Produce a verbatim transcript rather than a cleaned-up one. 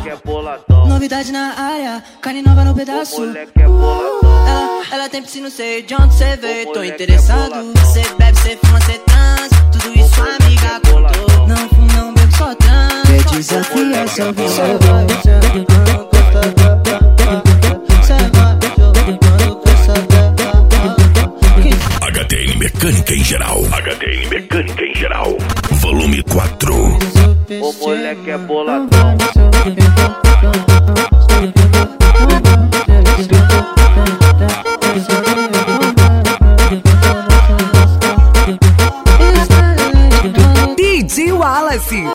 moleque é boladão. Novidade na área, carne nova no pedaço. O moleque é boladão. Ela, ela tem piscina, não sei de onde cê veio. Tô interessado. Cê bebe, cê fuma, cê trans. Tudo isso sua amiga contou. Não fumo, não bebo, só trans. Quer desafiar, só vem H T N Mecânica em geral. H T N Mecânica em geral. Volume quatro. O moleque é boladão.